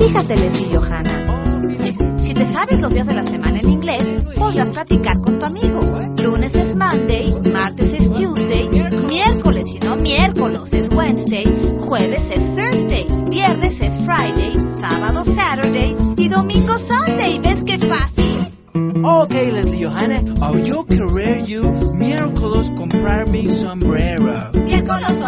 Fíjate, Leslie Johanna. Si te sabes los días de la semana en inglés, podrás platicar con tu amigo. Lunes es Monday, martes es Tuesday, miércoles y no miércoles es Wednesday, jueves es Thursday, viernes es Friday, sábado Saturday y domingo Sunday. ¿Ves qué fácil? Okay, Leslie Johanna, yo querer you miércoles comprar mi sombrero. Miércoles